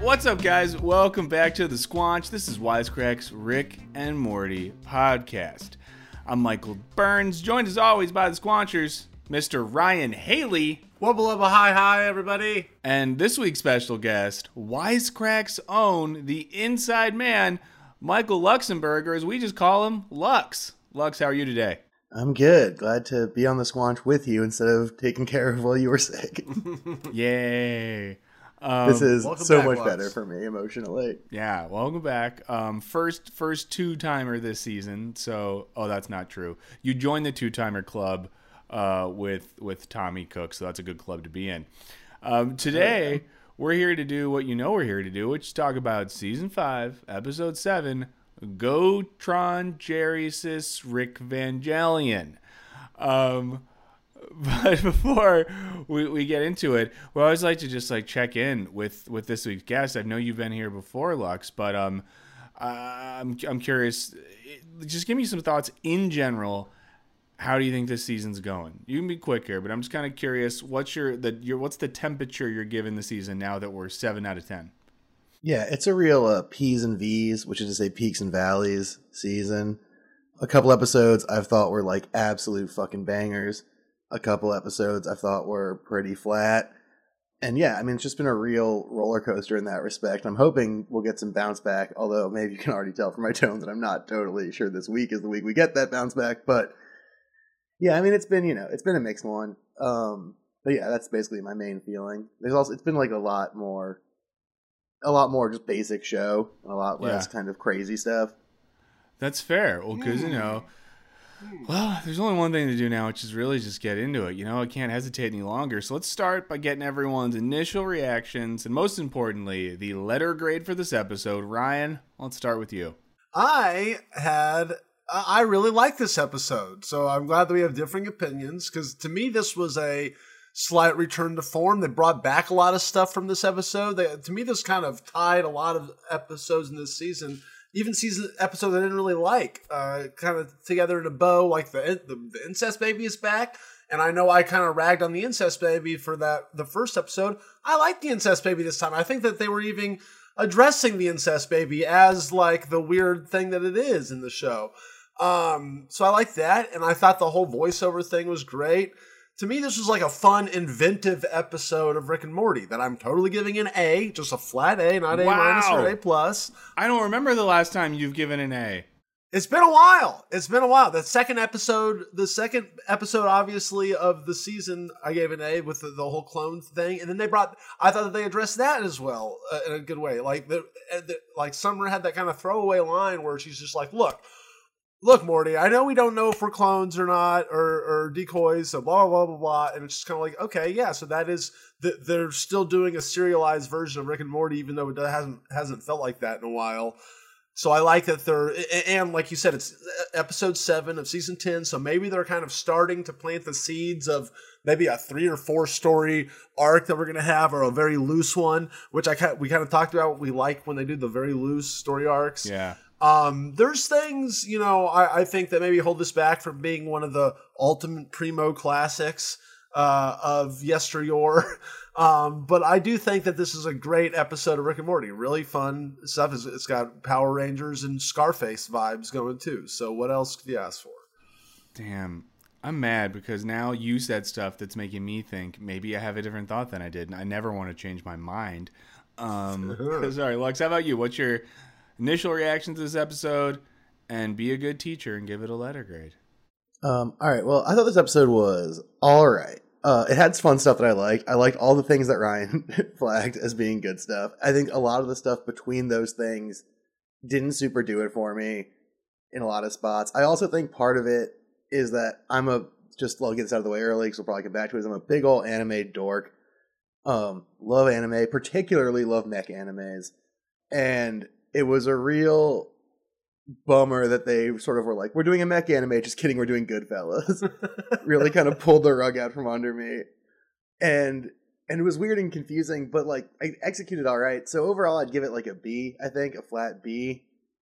What's up, guys? Welcome back to The Squanch. This is Wisecrack's Rick and Morty podcast. I'm Michael Burns, joined as always by the Squanchers, Mr. Ryan Haley. Wubba wubba hi everybody. And this week's special guest, Wisecrack's own, the inside man, Michael Luxembourg, or as we just call him, Lux. Lux, how are you today? I'm good. Glad to be on the Squanch with you instead of taking care of while you were sick. Yay. This is so back, much Lux. better for me emotionally. Yeah, welcome back. First two-timer this season. So, that's not true. You joined the two-timer club with Tommy Cook, so that's a good club to be in. Today, we're here to do what you know we're here to do, which is talk about Season 5, Episode 7, Go Tron Jerisis Rick Vangelion. But before we get into it, we always like to just check in with this week's guest. I know you've been here before, Lux, but I'm curious. Just give me some thoughts in general. How do you think this season's going? You can be quick here, but I'm just kind of curious. What's the temperature you're giving the season now that we're 7 out of 10? Yeah, it's a real P's and V's, which is to say peaks and valleys season. A couple episodes I've thought were like absolute fucking bangers. A couple episodes I thought were pretty flat. And yeah, I mean, it's just been a real roller coaster in that respect. I'm hoping we'll get some bounce back, although maybe you can already tell from my tone that I'm not totally sure this week is the week we get that bounce back. But yeah, I mean, it's been a mixed one. But yeah, that's basically my main feeling. It's been like a lot more just basic show and a lot less kind of crazy stuff. That's fair. Well, because, there's only one thing to do now, which is really just get into it. I can't hesitate any longer. So let's start by getting everyone's initial reactions and, most importantly, the letter grade for this episode. Ryan, let's start with you. I really like this episode, so I'm glad that we have differing opinions, because to me this was a slight return to form. They brought back a lot of stuff from this episode. To me, this kind of tied a lot of episodes in this season, even season episodes I didn't really like, kind of together in a bow. Like the incest baby is back, and I know I kind of ragged on the incest baby for the first episode. I like the incest baby this time. I think that they were even addressing the incest baby as like the weird thing that it is in the show. So I like that, and I thought the whole voiceover thing was great. To me, this was like a fun, inventive episode of Rick and Morty that I'm totally giving an A, just a flat A, not A minus or A plus. I don't remember the last time you've given an A. It's been a while. The second episode, obviously, of the season, I gave an A with the whole clone thing, and then I thought that they addressed that as well in a good way. Like Summer had that kind of throwaway line where she's just like, Look, Morty, I know we don't know if we're clones or not, or decoys, so blah, blah, blah, blah. And it's just kind of like, okay, yeah, so that is, they're still doing a serialized version of Rick and Morty, even though it hasn't felt like that in a while. So I like that and like you said, it's episode 7 of season 10, so maybe they're kind of starting to plant the seeds of maybe a 3 or 4 story arc that we're going to have, or a very loose one, which we kind of talked about what we like when they do the very loose story arcs. Yeah. There's things, I think that maybe hold this back from being one of the ultimate primo classics of yesteryear. But I do think that this is a great episode of Rick and Morty. Really fun stuff. It's got Power Rangers and Scarface vibes going too. So what else could you ask for? Damn. I'm mad because now you said stuff that's making me think maybe I have a different thought than I did. And I never want to change my mind. Sorry, Lux, how about you? What's your initial reaction to this episode, and be a good teacher and give it a letter grade? All right. Well, I thought this episode was all right. It had fun stuff that I liked. I liked all the things that Ryan flagged as being good stuff. I think a lot of the stuff between those things didn't super do it for me in a lot of spots. I also think part of it is that I'll get this out of the way early because we'll probably get back to it. I'm a big old anime dork. Love anime, particularly love mech animes. And it was a real bummer that they sort of were like, we're doing a mech anime, just kidding, we're doing Goodfellas. Really kind of pulled the rug out from under me. And it was weird and confusing, but like I executed all right. So overall I'd give it like a B, I think, a flat B.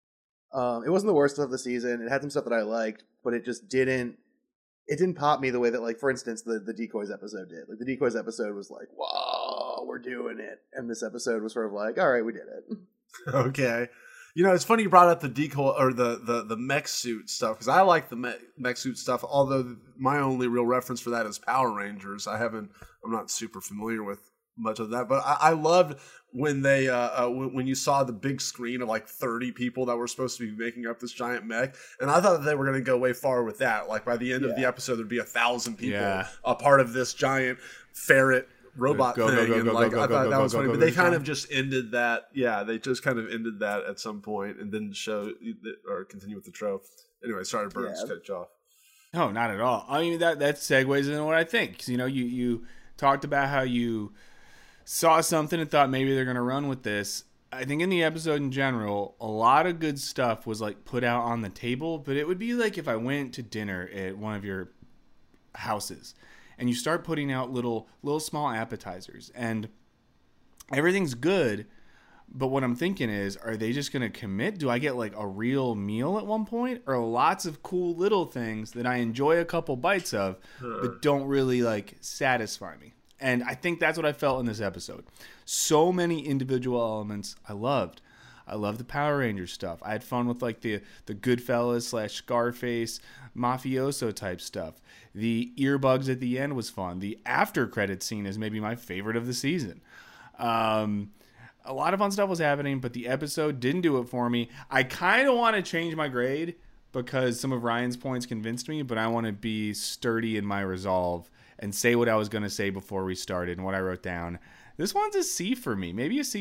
It wasn't the worst of the season. It had some stuff that I liked, but it just didn't pop me the way that, like, for instance, the Decoys episode did. Like, the Decoys episode was like, whoa. oh, we're doing it. And this episode was sort of like, all right, we did it. Okay. You know, it's funny you brought up the decoy or the mech suit stuff, because I like the mech suit stuff, although my only real reference for that is Power Rangers. I'm not super familiar with much of that, but I loved when they when you saw the big screen of like 30 people that were supposed to be making up this giant mech, and I thought that they were going to go way far with that. Like by the end of the episode, there'd be 1,000 people a part of this giant ferret robot thing, and like I thought that was funny. But they kind of just ended that. Yeah, they just kind of ended that at some point, and didn't show or continue with the trope. Anyway, sorry, Burns, cut you off. No, not at all. I mean that segues into what I think. 'Cause, you know, you talked about how you saw something and thought maybe they're going to run with this. I think in the episode in general, a lot of good stuff was like put out on the table, but it would be like if I went to dinner at one of your houses and you start putting out little small appetizers and everything's good, but what I'm thinking is, are they just going to commit? Do I get like a real meal at one point, or lots of cool little things that I enjoy a couple bites of but don't really like satisfy me? And I think that's what I felt in this episode. So many individual elements I loved. I love the Power Rangers stuff. I had fun with like the Goodfellas / Scarface mafioso type stuff. The earbugs at the end was fun. The after credit scene is maybe my favorite of the season. A lot of fun stuff was happening, but the episode didn't do it for me. I kind of want to change my grade because some of Ryan's points convinced me, but I want to be sturdy in my resolve and say what I was going to say before we started and what I wrote down. This one's a C for me, maybe a C+.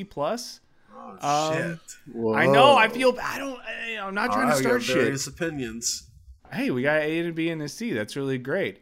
Oh, shit. Whoa. I know. I feel. I'm not trying to start shit. Various opinions. Hey, we got A and B and a C. That's really great.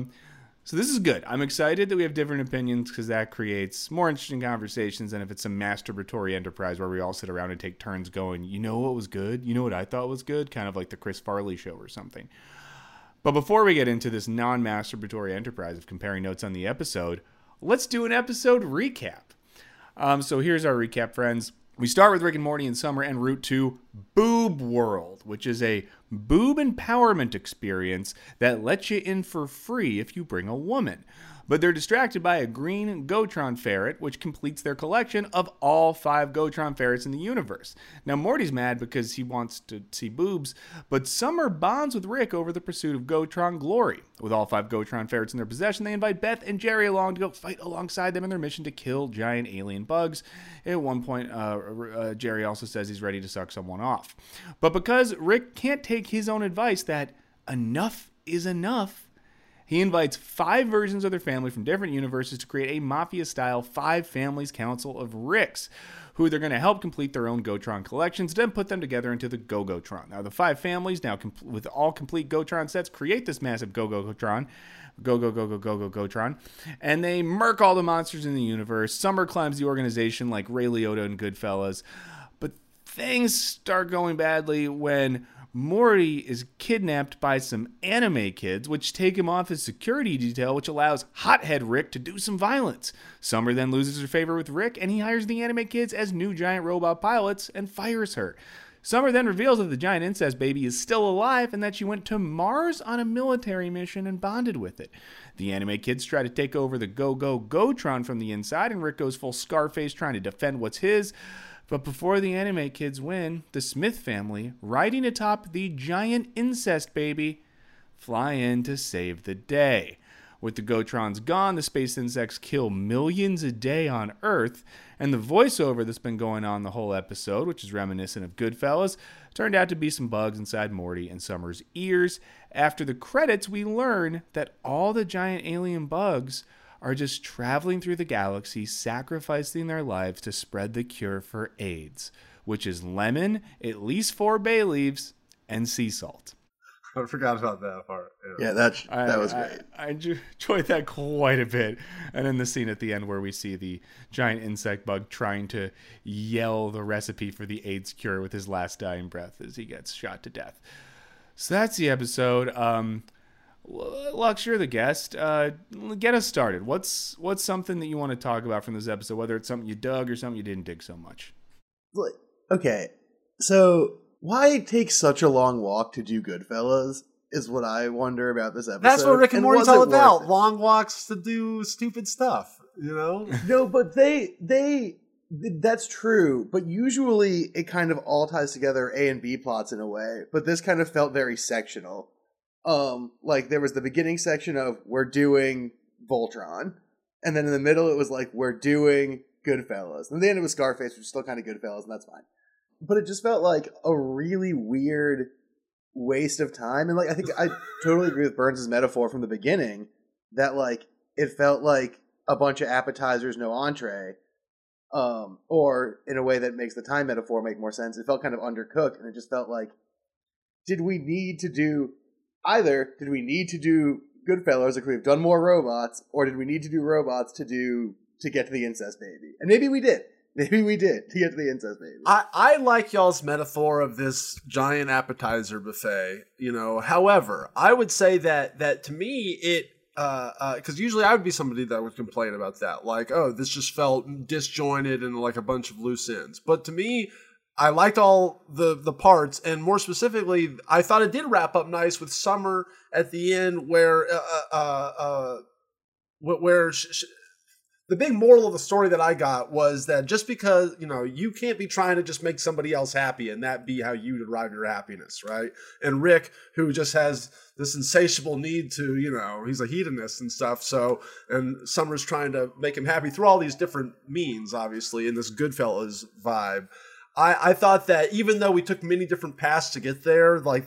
So this is good. I'm excited that we have different opinions because that creates more interesting conversations than if it's a masturbatory enterprise where we all sit around and take turns going, you know what was good? You know what I thought was good? Kind of like the Chris Farley show or something. But before we get into this non-masturbatory enterprise of comparing notes on the episode, let's do an episode recap. So here's our recap, friends. We start with Rick and Morty in summer en route to Boob World, which is a boob empowerment experience that lets you in for free if you bring a woman. But they're distracted by a green Gotron ferret, which completes their collection of all 5 Gotron ferrets in the universe. Now, Morty's mad because he wants to see boobs, but Summer bonds with Rick over the pursuit of Gotron glory. With all 5 Gotron ferrets in their possession, they invite Beth and Jerry along to go fight alongside them in their mission to kill giant alien bugs. At one point, Jerry also says he's ready to suck someone off. But because Rick can't take his own advice that enough is enough, he invites 5 versions of their family from different universes to create a Mafia-style 5 Families Council of Ricks, who they're going to help complete their own Gotron collections, then put them together into the Go-Gotron. Now, the 5 families, now with all complete Gotron sets, create this massive Go-Gotron, Go-Gotron, and they murk all the monsters in the universe. Summer climbs the organization like Ray Liotta and Goodfellas, but things start going badly when Morty is kidnapped by some anime kids, which take him off his security detail, which allows Hothead Rick to do some violence. Summer then loses her favor with Rick, and he hires the anime kids as new giant robot pilots and fires her. Summer then reveals that the giant incest baby is still alive and that she went to Mars on a military mission and bonded with it. The anime kids try to take over the Gotron from the inside, and Rick goes full Scarface trying to defend what's his. But before the anime kids win, the Smith family, riding atop the giant incest baby, fly in to save the day. With the Gotrons gone, the space insects kill millions a day on Earth, and the voiceover that's been going on the whole episode, which is reminiscent of Goodfellas, turned out to be some bugs inside Morty and Summer's ears. After the credits, we learn that all the giant alien bugs are just traveling through the galaxy, sacrificing their lives to spread the cure for AIDS, which is lemon, at least 4 bay leaves, and sea salt. I forgot about that part. Yeah, that was great. I enjoyed that quite a bit. And then the scene at the end where we see the giant insect bug trying to yell the recipe for the AIDS cure with his last dying breath as he gets shot to death. So that's the episode. Lux, you're the guest. Get us started. What's something that you want to talk about from this episode, whether it's something you dug or something you didn't dig so much? Okay, so why take such a long walk to do Goodfellas is what I wonder about this episode. That's what Rick and Morty's all about. Long walks to do stupid stuff. you know? No, but that's true. But usually it kind of all ties together A and B plots in a way. But this kind of felt very sectional. Like there was the beginning section of we're doing Voltron, and then in the middle it was like we're doing Goodfellas, and then the end it was Scarface, which is still kind of Goodfellas, and that's fine. But it just felt like a really weird waste of time. And like I think I totally agree with Burns' metaphor from the beginning that like it felt like a bunch of appetizers, no entree. Or in a way that makes the time metaphor make more sense, it felt kind of undercooked, and it just felt like, did we need to do Goodfellas, like we've done more robots, or did we need to do robots to get to the incest baby? And maybe we did. Maybe we did to get to the incest baby. I like y'all's metaphor of this giant appetizer buffet, you know. However, I would say that to me it because usually I would be somebody that would complain about that, like, oh, this just felt disjointed and like a bunch of loose ends. But to me, I liked all the parts, and more specifically, I thought it did wrap up nice with Summer at the end, where the big moral of the story that I got was that just because, you know, you can't be trying to just make somebody else happy and that be how you derive your happiness, right? And Rick, who just has this insatiable need to, you know, he's a hedonist and stuff, so, and Summer's trying to make him happy through all these different means, obviously, in this Goodfellas vibe. I thought that even though we took many different paths to get there, like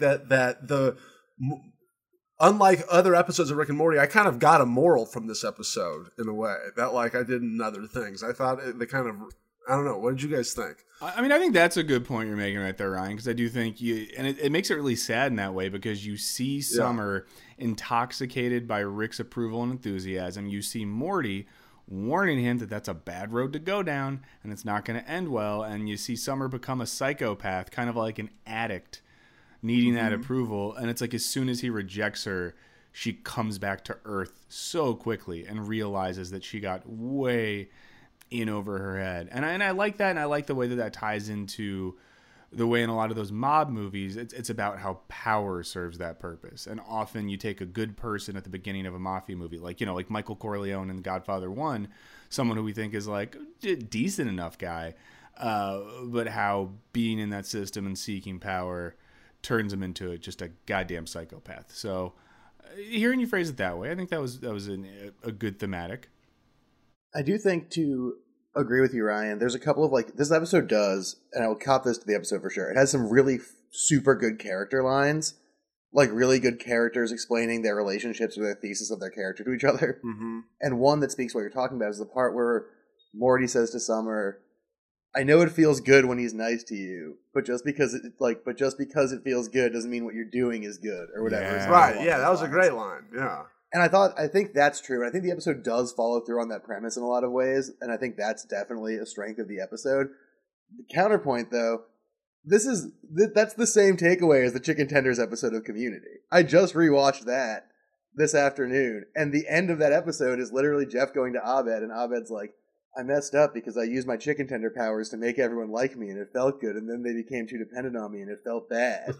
unlike other episodes of Rick and Morty, I kind of got a moral from this episode in a way that like I did in other things. I thought they kind of, I don't know. What did you guys think? I mean, I think that's a good point you're making right there, Ryan, because I do think it makes it really sad in that way, because you see Summer intoxicated by Rick's approval and enthusiasm. You see Morty warning him that that's a bad road to go down and it's not going to end well. And you see Summer become a psychopath, kind of like an addict, needing that approval. And it's like as soon as he rejects her, she comes back to earth so quickly and realizes that she got way in over her head. And I like that, and I like the way that ties into the way in a lot of those mob movies, it's about how power serves that purpose. And often you take a good person at the beginning of a mafia movie, like, you know, like Michael Corleone in Godfather 1, someone who we think is like a decent enough guy, but how being in that system and seeking power turns him into just a goddamn psychopath. So hearing you phrase it that way, I think that was a good thematic. I do think, to agree with you, Ryan, there's a couple of, like, this episode does, and I will cop this to the episode for sure, it has some really super good character lines, like really good characters explaining their relationships or their thesis of their character to each other. Mm-hmm. And one that speaks what you're talking about is the part where Morty says to Summer, I know it feels good when he's nice to you, but just because it feels good doesn't mean what you're doing is good, or whatever. Yeah. Right, yeah, that was a great line, yeah. And I think that's true. And I think the episode does follow through on that premise in a lot of ways. And I think that's definitely a strength of the episode. The counterpoint, though, that's the same takeaway as the Chicken Tenders episode of Community. I just rewatched that this afternoon. And the end of that episode is literally Jeff going to Abed. And Abed's like, I messed up because I used my chicken tender powers to make everyone like me. And it felt good. And then they became too dependent on me. And it felt bad.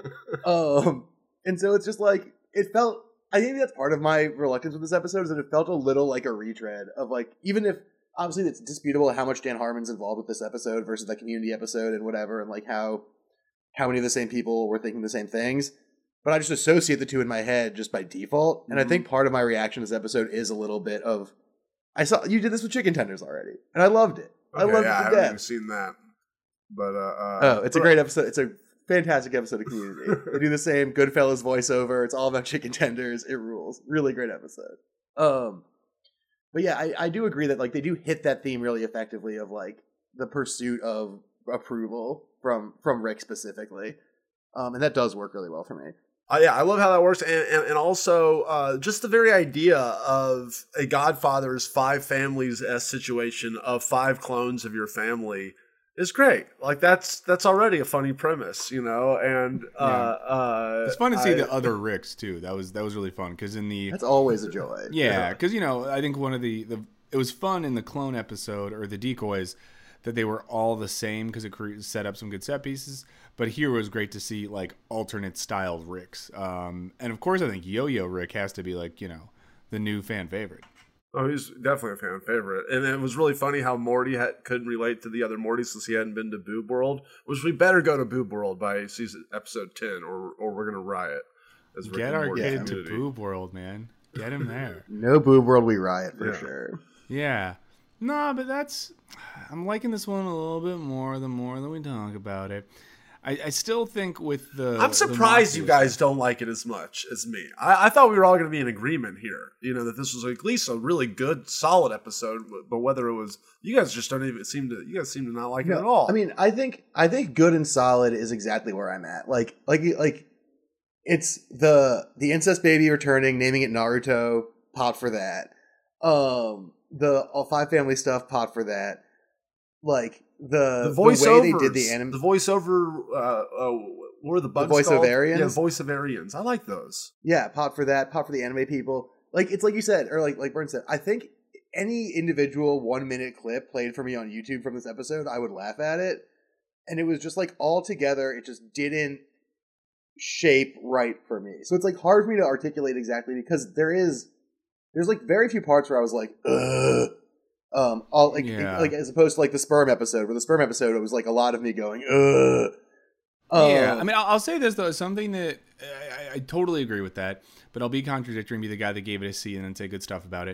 And so it's just like, I think that's part of my reluctance with this episode, is that it felt a little like a retread of, like, even if obviously it's disputable how much Dan Harmon's involved with this episode versus the Community episode and whatever, and like how many of the same people were thinking the same things, but I just associate the two in my head just by default. And I think part of my reaction to this episode is a little bit of, I saw you did this with Chicken Tenders already, and I loved it. Okay, I loved it to I haven't death. even seen that, but it's a great episode. It's a fantastic episode of Community. They do the same Goodfellas voiceover. It's all about chicken tenders. It rules. Really great episode. But yeah, I do agree that, like, they do hit that theme really effectively of, like, the pursuit of approval from Rick specifically. And that does work really well for me. Yeah, I love how that works, and also just the very idea of a Godfather's 5 families situation of 5 clones of your family is great. Like that's already a funny premise, you know. And it's fun to see the other Ricks too. That was really fun, because that's always a joy. Yeah, because, you know, I think one of it was fun in the clone episode, or the decoys, that they were all the same because it set up some good set pieces. But here it was great to see, like, alternate styled Ricks. And of course, I think Yo-Yo Rick has to be, like, you know, the new fan favorite. Oh, he's definitely a fan favorite, and it was really funny how Morty couldn't relate to the other Morty since he hadn't been to Boob World. Which we better go to Boob World by episode 10, or we're gonna riot. As Rick Get and our Morty kid to community. Boob World, man. Get him there. No Boob World, we riot for Yeah. sure. Yeah. No, but I'm liking this one a little bit more the more that we talk about it. I still think with the... I'm surprised the you guys don't like it as much as me. I thought we were all going to be in agreement here. You know, that this was at least a really good, solid episode. But whether it was, you guys just don't even seem to. You guys seem to not like it at all. I mean, I think good and solid is exactly where I'm at. Like it's the incest baby returning, naming it Naruto, pot for that. The all five family stuff, pot for that. Like the voiceovers, way they did the anime, the voiceover. What are the bugs voice called? ovarians? Yeah, voice ovarians. I like those. yeah, pot for that, pot for the anime people. Like it's like you said, or like Burn said. I think any individual 1 minute clip played for me on YouTube from this episode, I would laugh at it, and it was just like all together. It just didn't shape right for me. So it's like hard for me to articulate exactly because there's like very few parts where I was like, ugh. Like as opposed to like the sperm episode, where the sperm episode it was like a lot of me going, ugh. Yeah, I mean, I'll say this though, something that I totally agree with that, but I'll be contradictory and be the guy that gave it a C and then say good stuff about it.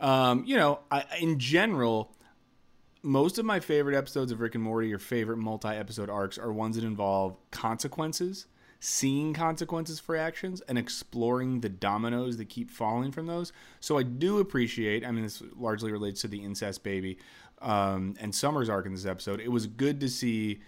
In general, most of my favorite episodes of Rick and Morty or favorite multi-episode arcs are ones that involve consequences, seeing consequences for actions, and exploring the dominoes that keep falling from those. So I do appreciate, I mean, this largely relates to the incest baby and Summer's arc in this episode. It was good to see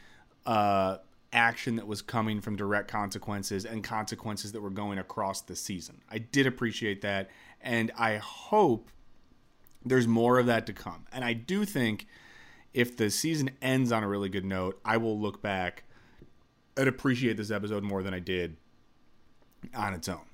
action that was coming from direct consequences and consequences that were going across the season. I did appreciate that, and I hope there's more of that to come. And I do think if the season ends on a really good note, I will look back and appreciate this episode more than I did on its own.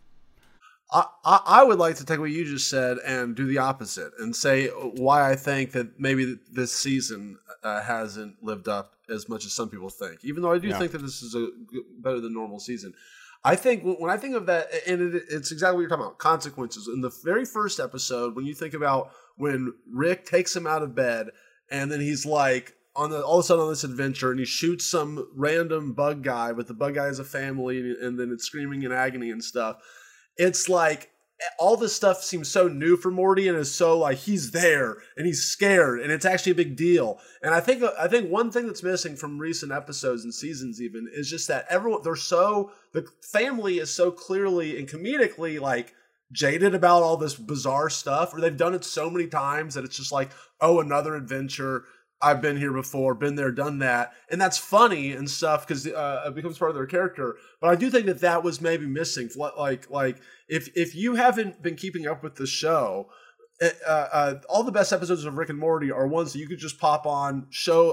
I would like to take what you just said and do the opposite and say why I think that maybe this season hasn't lived up as much as some people think. Even though I do think that this is a better than normal season. I think when I think of that, and it's exactly what you're talking about, consequences. In the very first episode, when you think about when Rick takes him out of bed and then he's like, all of a sudden on this adventure, and he shoots some random bug guy, but the bug guy has a family, and then it's screaming in agony and stuff. It's like all this stuff seems so new for Morty, and is so like he's there and he's scared, and it's actually a big deal. And I think one thing that's missing from recent episodes and seasons even is just that the family is so clearly and comedically like jaded about all this bizarre stuff, or they've done it so many times that it's just like, oh, another adventure. I've been here before, been there, done that. And that's funny and stuff because it becomes part of their character. But I do think that was maybe missing. Like if you haven't been keeping up with the show, all the best episodes of Rick and Morty are ones that you could just pop on, show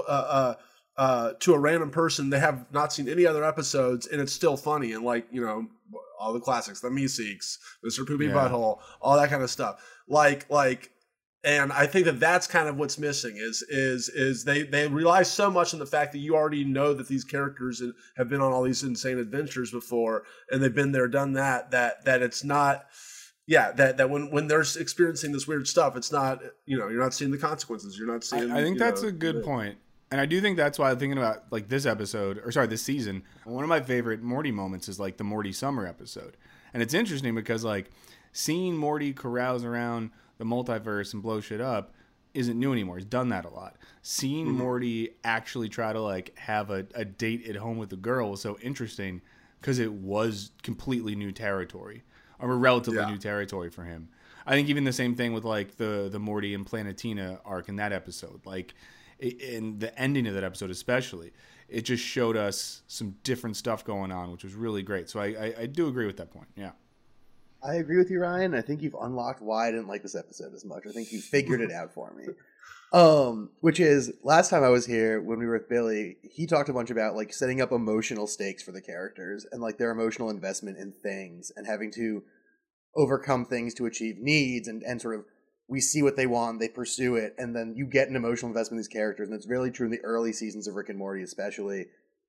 to a random person. They have not seen any other episodes, and it's still funny. And like, you know, all the classics, the Meeseeks, Mr. Poopy Butthole, all that kind of stuff. And I think that's kind of what's missing is they rely so much on the fact that you already know that these characters have been on all these insane adventures before, and they've been there, done that it's not, that when they're experiencing this weird stuff, it's not, you know, you're not seeing the consequences. You're not seeing. I think that's a good point. And I do think that's why I'm thinking about like this season. One of my favorite Morty moments is like the Morty Summer episode. And it's interesting because like seeing Morty carouse around the multiverse and blow shit up isn't new anymore. He's done that a lot. Seeing Morty actually try to like have a date at home with a girl was so interesting because it was completely new territory, or relatively new territory for him. I think even the same thing with like the Morty and Planetina arc in that episode, like in the ending of that episode especially, it just showed us some different stuff going on, which was really great. So I do agree with that point. Yeah. I agree with you, Ryan. I think you've unlocked why I didn't like this episode as much. I think you figured it out for me. Which is, last time I was here, when we were with Billy, he talked a bunch about like setting up emotional stakes for the characters and like their emotional investment in things and having to overcome things to achieve needs and sort of we see what they want, they pursue it, and then you get an emotional investment in these characters. And it's really true in the early seasons of Rick and Morty especially.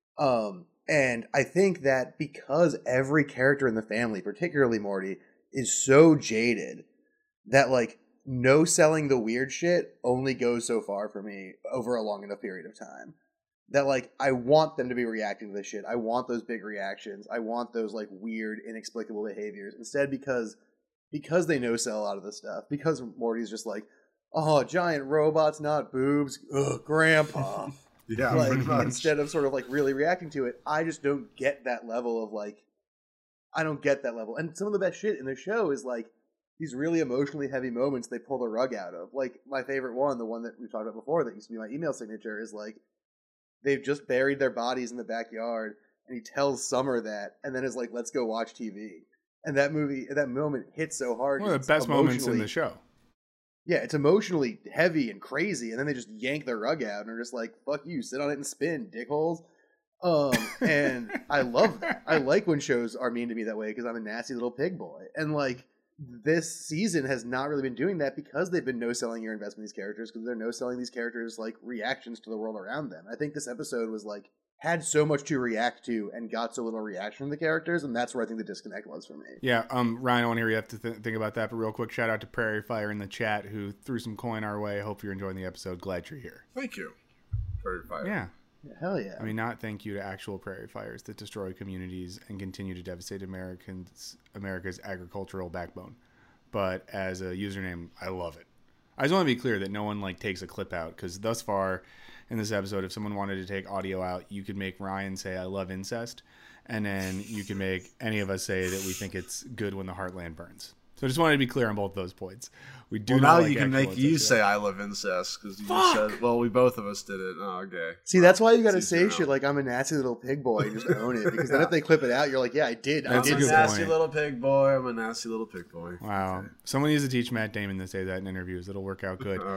And I think that because every character in the family, particularly Morty, is so jaded that like no selling the weird shit only goes so far for me over a long enough period of time. That, like, I want them to be reacting to this shit. I want those big reactions. I want those, like, weird, inexplicable behaviors. Instead, because they no-sell a lot of this stuff. Because Morty's just like, oh, giant robots, not boobs. Ugh, grandpa. Yeah, like, pretty much. instead of sort of, like, really reacting to it, I just don't get that level of, like, I don't get that level. And some of the best shit in the show is, like, these really emotionally heavy moments they pull the rug out of. Like, my favorite one, the one that we've talked about before that used to be my email signature, is, like, they've just buried their bodies in the backyard, and he tells Summer that, and then is like, let's go watch TV. And that moment hits so hard. One of the best moments in the show. Yeah, it's emotionally heavy and crazy, and then they just yank their rug out and are just like, fuck you, sit on it and spin, dickholes. And I love that. I like when shows are mean to me that way because I'm a nasty little pig boy. And, like, this season has not really been doing that because they've been no-selling your investment in these characters, because they're no-selling these characters, like, reactions to the world around them. I think this episode was, like, had so much to react to and got so little reaction from the characters, and that's where I think the disconnect was for me. Yeah, Ryan, I want to hear you have to think about that, but real quick, shout out to Prairie Fire in the chat who threw some coin our way. Hope you're enjoying the episode. Glad you're here. Thank you, Prairie Fire. Yeah. Hell yeah. I mean, not thank you to actual prairie fires that destroy communities and continue to devastate America's agricultural backbone. But as a username, I love it. I just want to be clear that no one, like, takes a clip out, because thus far in this episode, if someone wanted to take audio out, you could make Ryan say, I love incest, and then you can make any of us say that we think it's good when the heartland burns. So I just wanted to be clear on both those points. We do now like you can make you say I love incest because you just said, well, we both of us did it. Oh, okay. See, that's why you got to say shit like I'm a nasty little pig boy and just own it, because then if they clip it out, you're like, yeah, I did. That's I a did. good nasty point. little pig boy. I'm a nasty little pig boy. Wow. Okay. Someone needs to teach Matt Damon to say that in interviews. It'll work out good.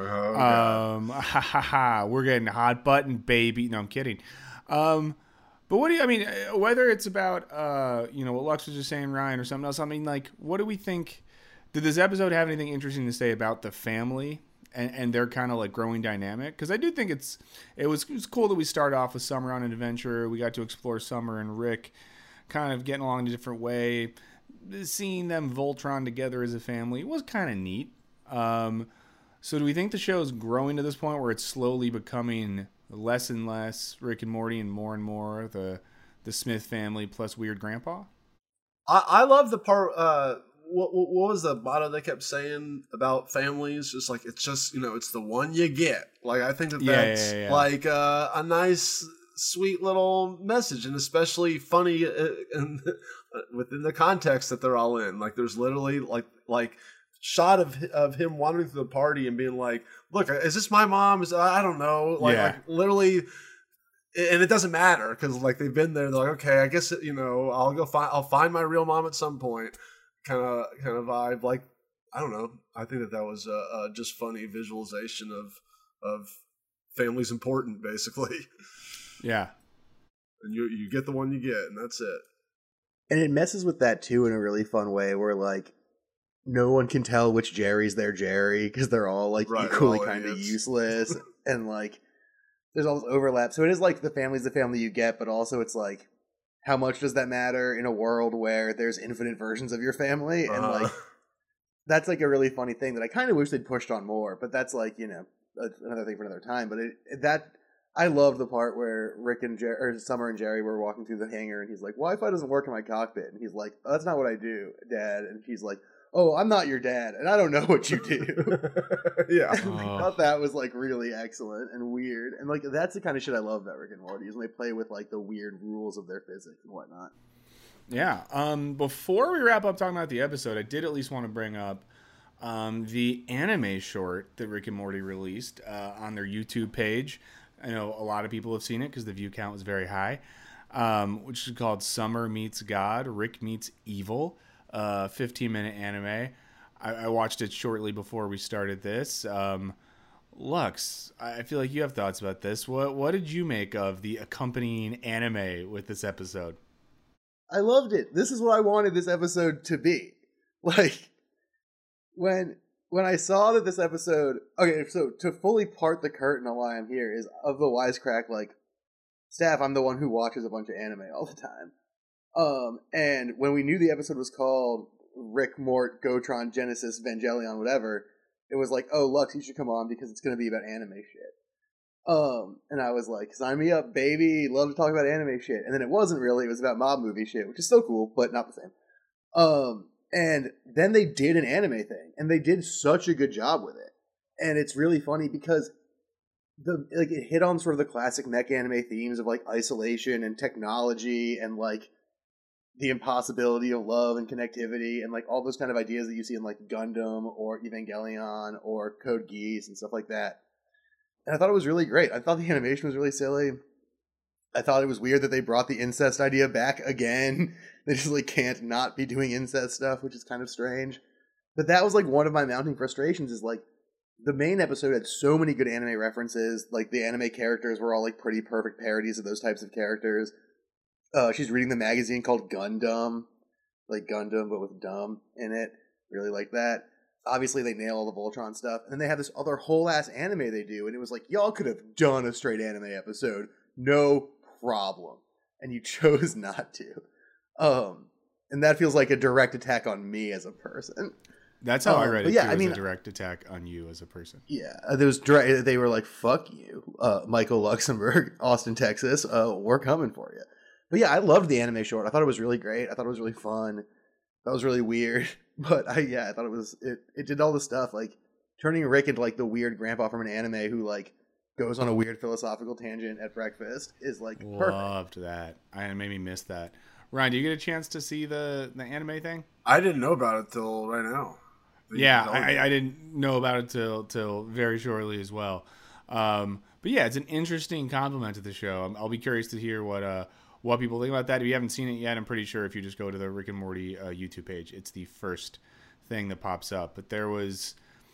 God. We're getting hot button, baby. No, I'm kidding. But what do you, I mean, whether it's about, what Lux was just saying, Ryan, or something else, I mean, like, what do we think? Did this episode have anything interesting to say about the family and their kind of, like, growing dynamic? Because I do think it was cool that we started off with Summer on an adventure. We got to explore Summer and Rick kind of getting along in a different way. Seeing them Voltron together as a family was kind of neat. So do we think the show is growing to this point where it's slowly becoming less and less Rick and Morty and more the Smith family plus Weird Grandpa? I love the part. What was the motto they kept saying about families? Just like, it's just, it's the one you get. Like, I think that's like a nice, sweet little message, and especially funny within the context that they're all in. Like, there's literally like shot of him wandering through the party and being like, look, is this my mom? I don't know. Like literally. And it doesn't matter because, like, they've been there. They're like, okay, I guess I'll find my real mom at some point. Kind of vibe. Like, I don't know. I think that was a just funny visualization of family's important, basically. Yeah. And you get the one you get, and that's it. And it messes with that too in a really fun way, where, like, no one can tell which Jerry's their Jerry because they're all, like, equally kind of useless, and, like, there's all this overlap. So it is like the family's the family you get, but also it's like, how much does that matter in a world where there's infinite versions of your family? And like, that's like a really funny thing that I kind of wish they'd pushed on more, but that's like, another thing for another time. But I love the part where Rick and Summer and Jerry were walking through the hangar, and he's like, Wi-Fi doesn't work in my cockpit. And he's like, oh, that's not what I do, Dad. And he's like, oh, I'm not your dad, and I don't know what you do. Yeah. I thought that was, like, really excellent and weird. And, like, that's the kind of shit I love about Rick and Morty, is when they play with, like, the weird rules of their physics and whatnot. Yeah. Before we wrap up talking about the episode, I did at least want to bring up the anime short that Rick and Morty released on their YouTube page. I know a lot of people have seen it because the view count was very high, which is called Summer Meets God, Rick Meets Evil. 15-minute anime. I watched it shortly before we started this. Lux, I feel like you have thoughts about this. What did you make of the accompanying anime with this episode? I loved it. This is what I wanted this episode to be. Like, when I saw that this episode... Okay, so to fully part the curtain on why I'm here is of the wisecrack, like, staff, I'm the one who watches a bunch of anime all the time. And when we knew the episode was called Rick, Mort, Gotron, Genesis, Evangelion, whatever, it was like, oh, Lux, you should come on because it's going to be about anime shit. And I was like, sign me up, baby. Love to talk about anime shit. And then it wasn't really. It was about mob movie shit, which is still cool, but not the same. And then they did an anime thing, and they did such a good job with it. And it's really funny because it hit on sort of the classic mech anime themes of like isolation and technology and like the impossibility of love and connectivity and like all those kind of ideas that you see in like Gundam or Evangelion or Code Geass and stuff like that. And I thought it was really great. I thought the animation was really silly. I thought it was weird that they brought the incest idea back again. They just like can't not be doing incest stuff, which is kind of strange. But that was like one of my mounting frustrations is like the main episode had so many good anime references. Like the anime characters were all like pretty perfect parodies of those types of characters. She's reading the magazine called Gundam, like Gundam but with dumb in it. Really like that. Obviously they nail all the Voltron stuff. And then they have this other whole ass anime they do, and it was like, y'all could have done a straight anime episode. No problem. And you chose not to. And that feels like a direct attack on me as a person. That's how I read it. Yeah, too, I mean, a direct attack on you as a person. Yeah, there was direct. They were like, "Fuck you, Michael Luxembourg, Austin, Texas. We're coming for you." But yeah, I loved the anime short. I thought it was really great. I thought it was really fun. That was really weird, but I thought it was. It did all the stuff like turning Rick into like the weird grandpa from an anime who like goes on a weird philosophical tangent at breakfast is like perfect. Loved that. I made me miss that. Ryan, do you get a chance to see the anime thing? I didn't know about it till right now. Yeah, I didn't know about it till very shortly as well. But yeah, it's an interesting compliment to the show. I'll be curious to hear what people think about that. If you haven't seen it yet, I'm pretty sure if you just go to the Rick and Morty YouTube page, it's the first thing that pops up. But there was,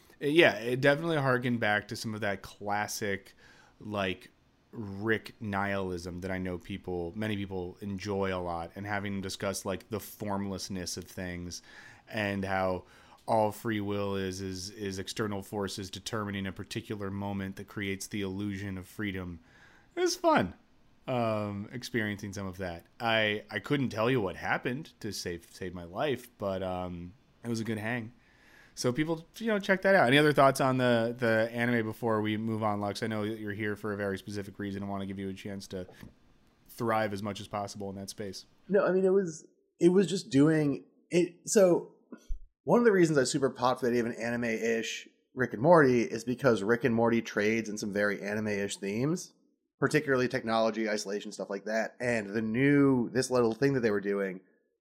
it definitely harkened back to some of that classic, like, Rick nihilism that I know many people enjoy a lot, and having discussed like the formlessness of things and how all free will is external forces determining a particular moment that creates the illusion of freedom. It was fun experiencing some of that. I couldn't tell you what happened to save my life, but it was a good hang. So people, check that out. Any other thoughts on the anime before we move on, Lux? I know that you're here for a very specific reason. I want to give you a chance to thrive as much as possible in that space. No, I mean, it was just doing it. So one of the reasons I super popped for the idea of an anime-ish Rick and Morty is because Rick and Morty trades in some very anime-ish themes, particularly technology, isolation, stuff like that. And this little thing that they were doing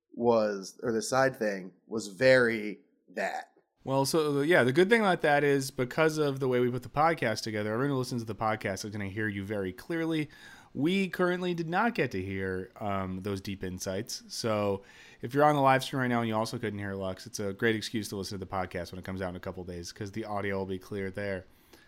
this side thing was very that. Well, so yeah, the good thing about that is because of the way we put the podcast together, everyone who listens to the podcast is going to hear you very clearly. We currently did not get to hear those deep insights. So if you're on the live stream right now and you also couldn't hear Lux, it's a great excuse to listen to the podcast when it comes out in a couple of days because the audio will be clear there.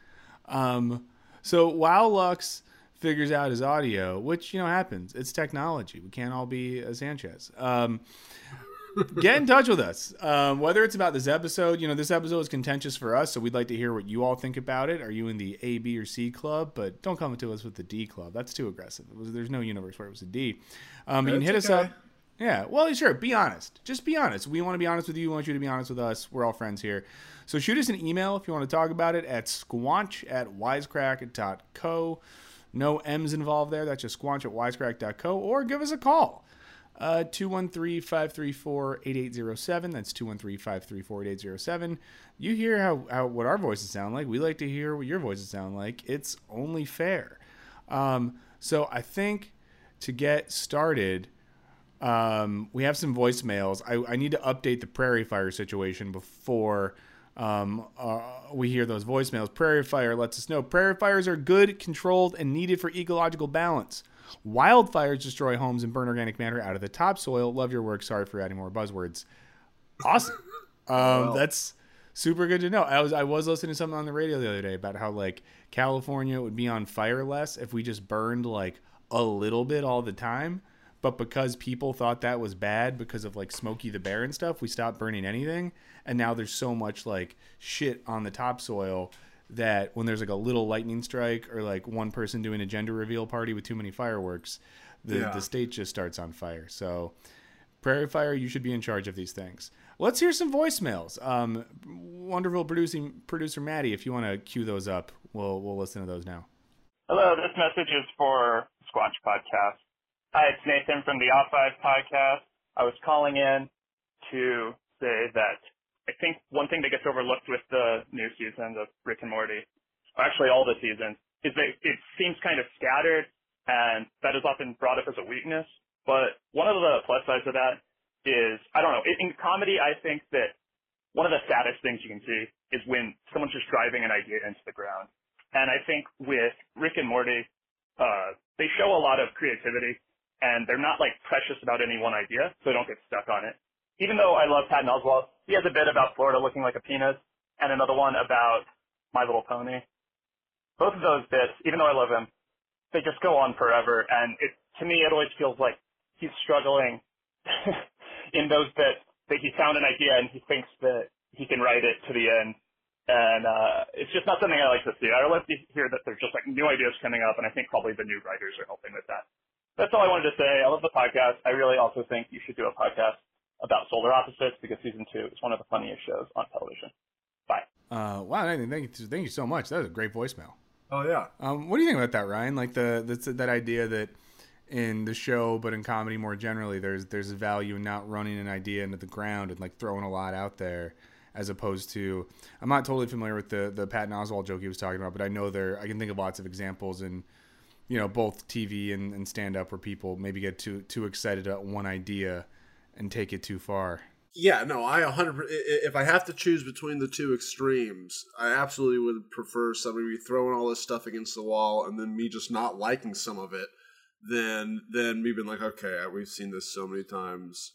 So while Lux figures out his audio, which, happens, it's technology. We can't all be Sanchez. Get in touch with us. Whether it's about this episode, this episode is contentious for us, so we'd like to hear what you all think about it. Are you in the A, B, or C club? But don't come to us with the D club. That's too aggressive. There's no universe where it was a D. You can hit us up. Yeah, well, sure. Be honest. Just be honest. We want to be honest with you. We want you to be honest with us. We're all friends here. So shoot us an email if you want to talk about it at squanch@wisecrack.co. No M's involved there. That's just squanch@wisecrack.co. Or give us a call. 213-534-8807. That's 213-534-8807. You hear how what our voices sound like. We like to hear what your voices sound like. It's only fair. So I think to get started, we have some voicemails. I need to update the Prairie Fire situation before we hear those voicemails. Prairie Fire lets us know prairie fires are good, controlled, and needed for ecological balance. Wildfires destroy homes and burn organic matter out of the topsoil. Love your work. Sorry for adding more buzzwords. Awesome. That's super good to know. I was listening to something on the radio the other day about how like California would be on fire less if we just burned like a little bit all the time. But because people thought that was bad because of like Smokey the Bear and stuff, we stopped burning anything. And now there's so much like shit on the topsoil that when there's like a little lightning strike or like one person doing a gender reveal party with too many fireworks, the state just starts on fire. So Prairie Fire, you should be in charge of these things. Let's hear some voicemails. Wonderful producer Maddie, if you want to cue those up, we'll listen to those now. Hello, this message is for Squanch Podcast. Hi, it's Nathan from the Off 5 Podcast. I was calling in to say that I think one thing that gets overlooked with the new season of Rick and Morty, or actually all the seasons, is that it seems kind of scattered, and that is often brought up as a weakness. But one of the plus sides of that is, I don't know, in comedy, I think that one of the saddest things you can see is when someone's just driving an idea into the ground. And I think with Rick and Morty, they show a lot of creativity, and they're not like precious about any one idea, so they don't get stuck on it. Even though I love Patton Oswalt, he has a bit about Florida looking like a penis, and another one about My Little Pony. Both of those bits, even though I love him, they just go on forever, and to me, it always feels like he's struggling in those bits, that he found an idea and he thinks that he can write it to the end. And it's just not something I like to see. I like to hear that there's just like new ideas coming up, and I think probably the new writers are helping with that. That's all I wanted to say. I love the podcast. I really also think you should do a podcast about Solar Opposites, because season 2 is one of the funniest shows on television. Bye. Wow, thank you so much. That was a great voicemail. Oh yeah. What do you think about that, Ryan? Like that idea that in the show, but in comedy more generally, there's a value in not running an idea into the ground and like throwing a lot out there, as opposed to, I'm not totally familiar with the Patton Oswalt joke he was talking about, but I know I can think of lots of examples in, both TV and stand up where people maybe get too excited about one idea and take it too far. Yeah, no, I 100%. If I have to choose between the two extremes, I absolutely would prefer somebody throwing all this stuff against the wall and then me just not liking some of it, than me being like, okay, we've seen this so many times,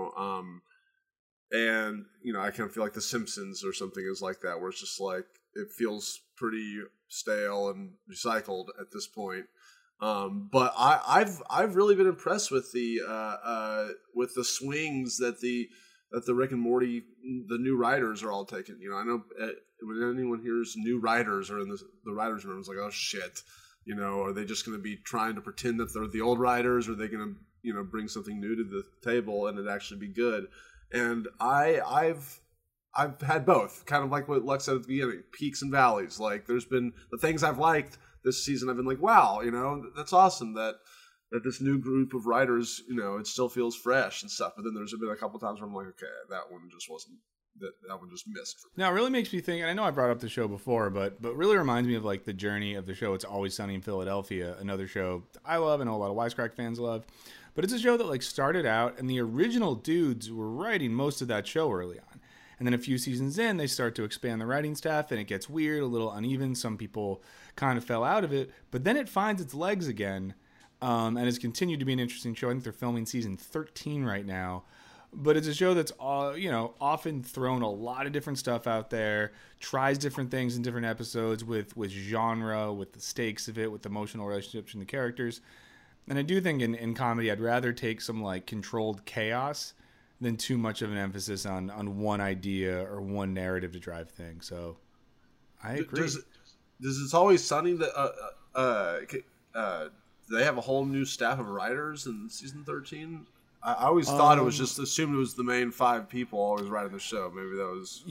and I kind of feel like The Simpsons or something is like that, where it's just like it feels pretty stale and recycled at this point. But I've really been impressed with the swings that the Rick and Morty, the new writers are all taking. I know when anyone hears new writers or in the writers' room, it's like, oh shit, are they just going to be trying to pretend that they're the old writers, or are they going to bring something new to the table and it actually be good? And I've had both, kind of like what Lex said at the beginning, peaks and valleys. Like there's been the things I've liked this season, I've been like, wow, that's awesome that this new group of writers, it still feels fresh and stuff. But then there's been a couple times where I'm like, okay, that one just wasn't, that one just missed for me. Now, it really makes me think, and I know I brought up the show before, but really reminds me of like the journey of the show It's Always Sunny in Philadelphia, another show I love and know a lot of Wisecrack fans love. But it's a show that like started out, and the original dudes were writing most of that show early on. And then a few seasons in, they start to expand the writing staff, and it gets weird, a little uneven. Some people kind of fell out of it. But then it finds its legs again, and has continued to be an interesting show. I think they're filming season 13 right now. But it's a show that's often thrown a lot of different stuff out there, tries different things in different episodes with genre, with the stakes of it, with emotional relationships and the characters. And I do think in comedy, I'd rather take some like controlled chaos than too much of an emphasis on one idea or one narrative to drive things. So I agree. Does It's Always Sunny do they have a whole new staff of writers in season 13? I always thought it was just assumed it was the main 5 people always writing the show. Maybe that was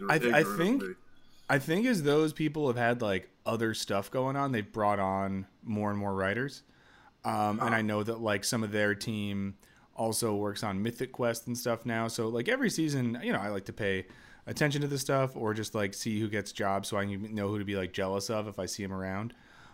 I think as those people have had like other stuff going on, they've brought on more and more writers. And I know that like some of their team also works on Mythic Quest and stuff now. So like every season, I like to pay attention to this stuff, or just like see who gets jobs so I can know who to be like jealous of if I see him around.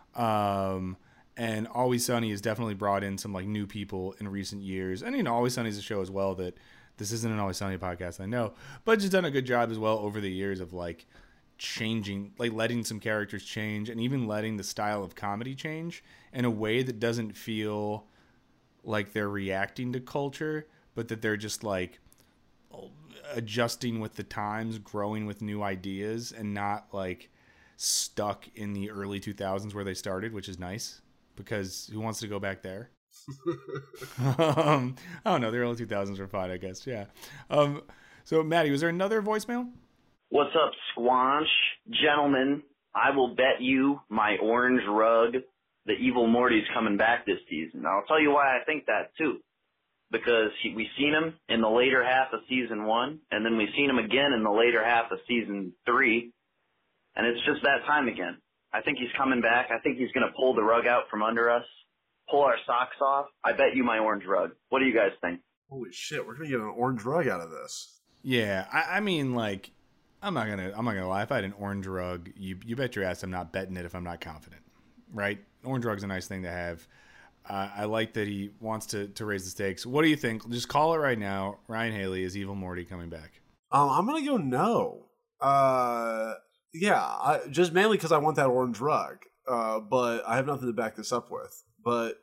And Always Sunny has definitely brought in some like new people in recent years. And Always Sunny is a show as well that this isn't an Always Sunny podcast, I know, but just done a good job as well over the years of like changing, like letting some characters change, and even letting the style of comedy change in a way that doesn't feel like they're reacting to culture, but that they're just like adjusting with the times, growing with new ideas, and not like stuck in the early 2000s where they started, which is nice, because who wants to go back there? I don't know, the early 2000s were fine, I guess. Yeah. So Maddie, was there another voicemail? What's up, Squanch? Gentlemen, I will bet you my orange rug the evil Morty's coming back this season. I'll tell you why I think that, too. because we've seen him in the later half of season 1, and then we've seen him again in the later half of season 3, and it's just that time again. I think he's coming back. I think he's going to pull the rug out from under us, pull our socks off. I bet you my orange rug. What do you guys think? Holy shit, we're going to get an orange rug out of this. Yeah, I mean, like, I'm not gonna lie. If I had an orange rug, you bet your ass I'm not betting it if I'm not confident, right? Orange rug's a nice thing to have. I like that he wants to raise the stakes. What do you think? Just call it right now. Ryan Haley, is Evil Morty coming back? I'm gonna go no. Yeah, just mainly because I want that orange rug. But I have nothing to back this up with. But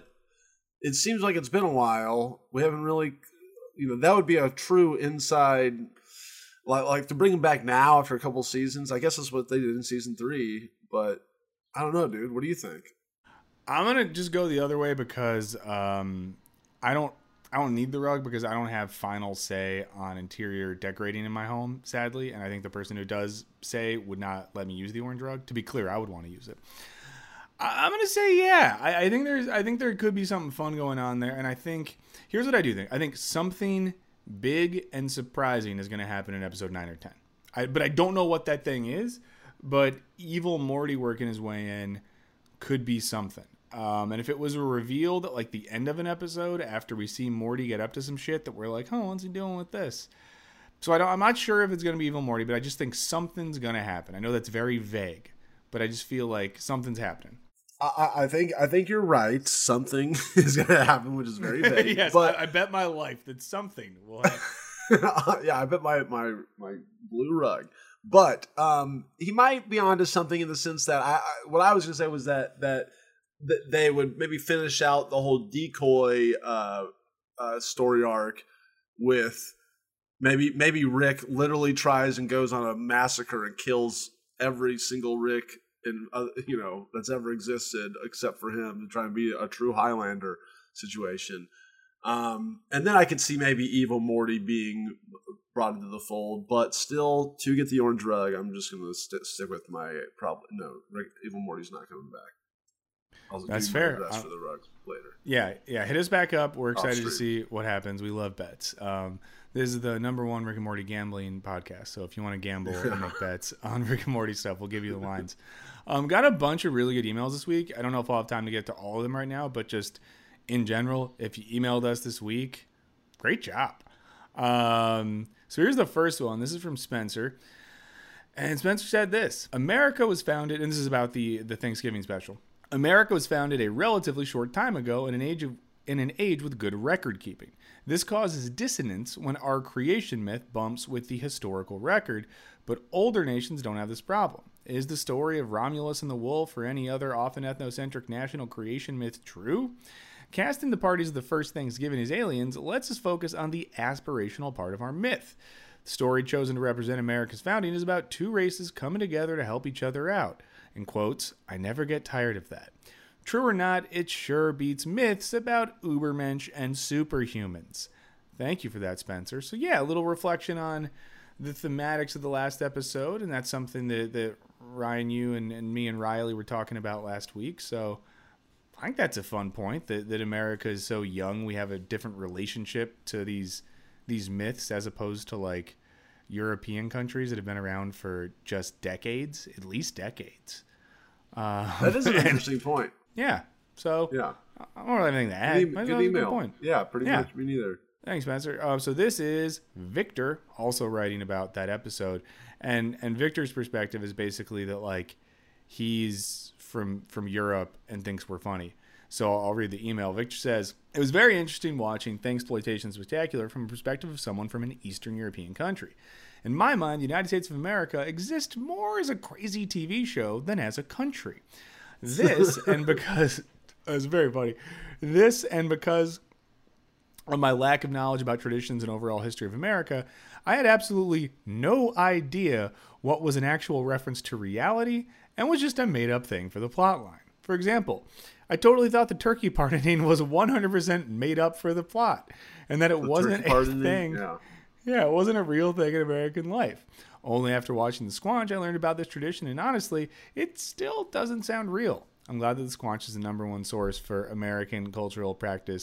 it seems like it's been a while. We haven't really, that would be a true inside, like to bring him back now after a couple seasons. I guess that's what they did in season 3. But I don't know, dude. What do you think? I'm gonna just go the other way because I don't need the rug because I don't have final say on interior decorating in my home, sadly, and I think the person who does say would not let me use the orange rug. To be clear, I would want to use it. I'm gonna say yeah. I think there could be something fun going on there, and I think here's what I do think. I think something big and surprising is gonna happen in episode 9 or 10. But I don't know what that thing is. But Evil Morty working his way in could be something. And if it was revealed at like the end of an episode after we see Morty get up to some shit that we're like, oh, what's he doing with this? So I'm not sure if it's going to be Evil Morty, but I just think something's going to happen. I know that's very vague, but I just feel like something's happening. I think you're right. Something is going to happen, which is very vague. Yes, but I bet my life that something will happen. yeah, I bet my blue rug. But he might be onto something in the sense that what I was going to say was that they would maybe finish out the whole decoy story arc with maybe Rick literally tries and goes on a massacre and kills every single Rick that's ever existed except for him to try and be a true Highlander situation. And then I could see maybe Evil Morty being brought into the fold, but still, to get the orange rug, I'm just going to stick with my Evil Morty's not coming back. That's fair. For the rug later. Yeah. Hit us back up. We're excited to see what happens. We love bets. This is the #1 Rick and Morty gambling podcast. So if you want to gamble and make bets on Rick and Morty stuff, we'll give you the lines. Got a bunch of really good emails this week. I don't know if I'll have time to get to all of them right now, but just in general, if you emailed us this week, great job. So here's the first one. This is from Spencer. And Spencer said this: America was founded, and this is about the Thanksgiving special. America was founded a relatively short time ago in an age with good record keeping. This causes dissonance when our creation myth bumps with the historical record, but older nations don't have this problem. Is the story of Romulus and the Wolf or any other often ethnocentric national creation myth true? Casting the parties of the first Thanksgiving as aliens lets us focus on the aspirational part of our myth. The story chosen to represent America's founding is about two races coming together to help each other out. In quotes, I never get tired of that. True or not, it sure beats myths about Ubermensch and superhumans. Thank you for that, Spencer. So yeah, a little reflection on the thematics of the last episode, and that's something that Ryan, you and me and Riley were talking about last week. So I think that's a fun point, that America is so young. We have a different relationship to these myths as opposed to like European countries that have been around for just decades, at least decades. That is an interesting point. Yeah. So yeah, I don't have anything to add. Good email. Good point. Yeah, pretty much. Me neither. Thanks, Spencer. So this is Victor also writing about that episode, and Victor's perspective is basically that like he's from Europe and thinks we're funny. So I'll read the email. Victor says, it was very interesting watching Thanksploitation Spectacular from the perspective of someone from an Eastern European country. In my mind, the United States of America exists more as a crazy TV show than as a country. This, and because, it's very funny, this and because of my lack of knowledge about traditions and overall history of America, I had absolutely no idea what was an actual reference to reality and was just a made-up thing for the plotline. For example, I totally thought the turkey pardoning was 100% made up for the plot, and that it wasn't a thing. Yeah, it wasn't a real thing in American life. Only after watching The Squanch, I learned about this tradition, and honestly, it still doesn't sound real. I'm glad that The Squanch is the #1 source for American cultural practice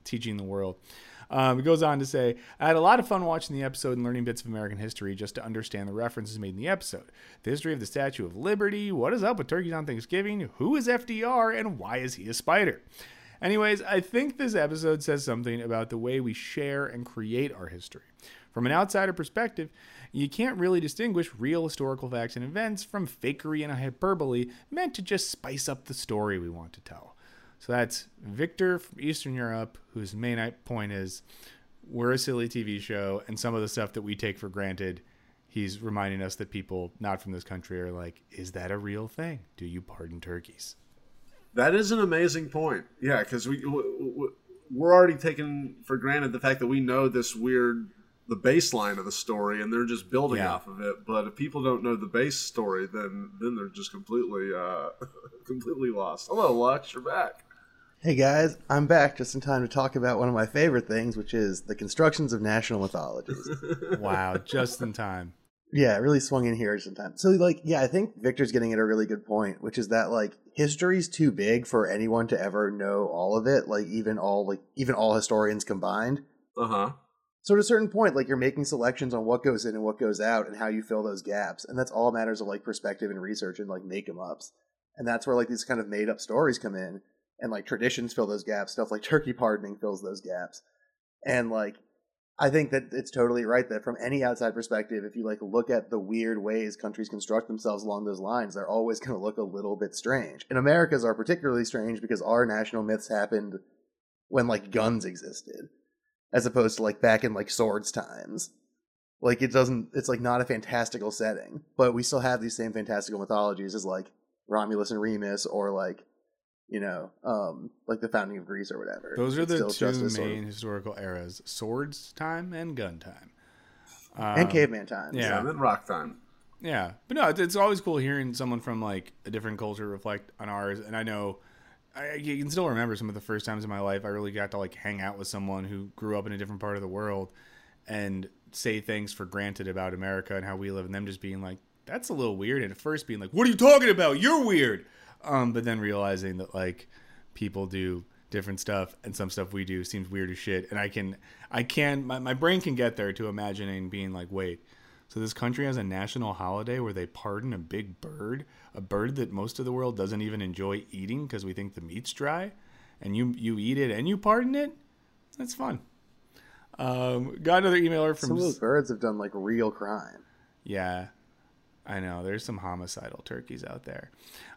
teaching the world. It goes on to say, I had a lot of fun watching the episode and learning bits of American history just to understand the references made in the episode. The history of the Statue of Liberty, what is up with turkeys on Thanksgiving, who is FDR, and why is he a spider? Anyways, I think this episode says something about the way we share and create our history. From an outsider perspective, you can't really distinguish real historical facts and events from fakery and hyperbole meant to just spice up the story we want to tell. So that's Victor from Eastern Europe, whose main point is we're a silly TV show, and some of the stuff that we take for granted, he's reminding us that people not from this country are like, is that a real thing? Do you pardon turkeys? That is an amazing point. Yeah, because we're already taking for granted the fact that we know this the baseline of the story, and they're just building off of it. But if people don't know the base story, then they're just completely lost. Hello, Lux, you're back. Hey guys, I'm back just in time to talk about one of my favorite things, which is the constructions of national mythologies. Wow, just in time. Yeah, it really swung in here just in time. So, I think Victor's getting at a really good point, which is that, history's too big for anyone to ever know all of it, even all historians combined. Uh-huh. So at a certain point, you're making selections on what goes in and what goes out and how you fill those gaps. And that's all matters of, perspective and research and, make-em-ups. And that's where, these kind of made-up stories come in. And, traditions fill those gaps. Stuff like turkey pardoning fills those gaps. And, I think that it's totally right that from any outside perspective, if you, look at the weird ways countries construct themselves along those lines, they're always going to look a little bit strange. And America's are particularly strange because our national myths happened when, guns existed. As opposed to, back in, swords times. It's, not a fantastical setting. But we still have these same fantastical mythologies as, Romulus and Remus or, the founding of Greece or whatever. Those are the two main historical eras: swords time and gun time, and caveman times. Yeah, and then rock time. Yeah, but no, it's always cool hearing someone from a different culture reflect on ours. And I know I can still remember some of the first times in my life I really got to hang out with someone who grew up in a different part of the world and say things for granted about America and how we live, and them just being like, "That's a little weird," and at first being like, "What are you talking about? You're weird." But then realizing that people do different stuff, and some stuff we do seems weird as shit. And my brain can get there to imagining being like, wait, so this country has a national holiday where they pardon a big bird, a bird that most of the world doesn't even enjoy eating because we think the meat's dry, and you eat it and you pardon it? That's fun. Got another emailer from... Some of those birds have done real crime. Yeah. I know, there's some homicidal turkeys out there.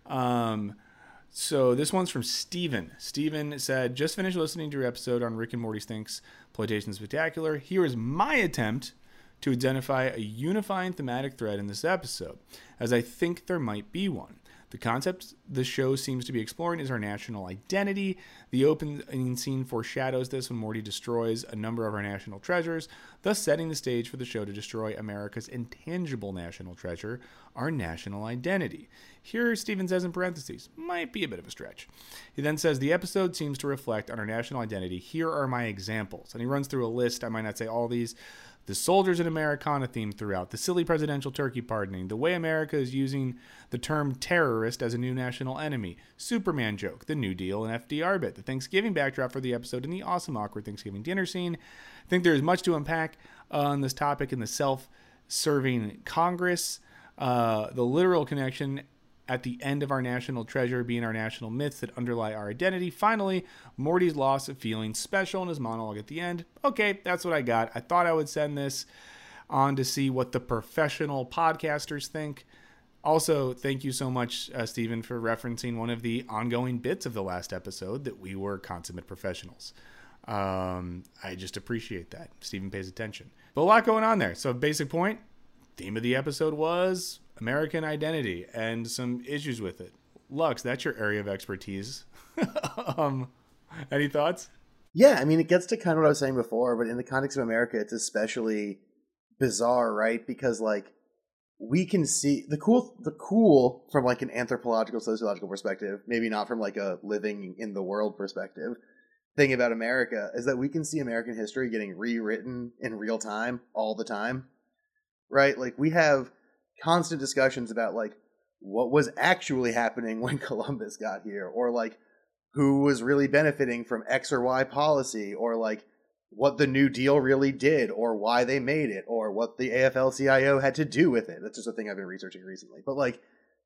So this one's from Steven. Steven said, just finished listening to your episode on Rick and Morty Stinks Ploitation Spectacular. Here is my attempt to identify a unifying thematic thread in this episode, as I think there might be one. The concept the show seems to be exploring is our national identity. The opening scene foreshadows this when Morty destroys a number of our national treasures, thus setting the stage for the show to destroy America's intangible national treasure, our national identity. Here, Steven says in parentheses, might be a bit of a stretch. He then says, the episode seems to reflect on our national identity. Here are my examples. And he runs through a list. I might not say all these. The soldiers in Americana theme throughout, the silly presidential turkey pardoning, the way America is using the term terrorist as a new national enemy, Superman joke, the New Deal and FDR bit, the Thanksgiving backdrop for the episode, and the awesome awkward Thanksgiving dinner scene. I think there is much to unpack on this topic in the self-serving Congress, the literal connection at the end of our national treasure being our national myths that underlie our identity. Finally, Morty's loss of feeling special in his monologue at the end. Okay, that's what I got. I thought I would send this on to see what the professional podcasters think. Also, thank you so much, Stephen, for referencing one of the ongoing bits of the last episode that we were consummate professionals. I just appreciate that. Stephen pays attention. But a lot going on there. So basic point, theme of the episode was American identity and some issues with it. Lux, that's your area of expertise. Any thoughts? Yeah, I mean, it gets to kind of what I was saying before, but in the context of America, it's especially bizarre, right? Because we can see the cool from an anthropological, sociological perspective, maybe not from a living in the world perspective, thing about America is that we can see American history getting rewritten in real time all the time, right? We have constant discussions about what was actually happening when Columbus got here, or who was really benefiting from X or Y policy, or like what the New Deal really did, or why they made it, or what the AFL-CIO had to do with it. That's just a thing I've been researching recently. But like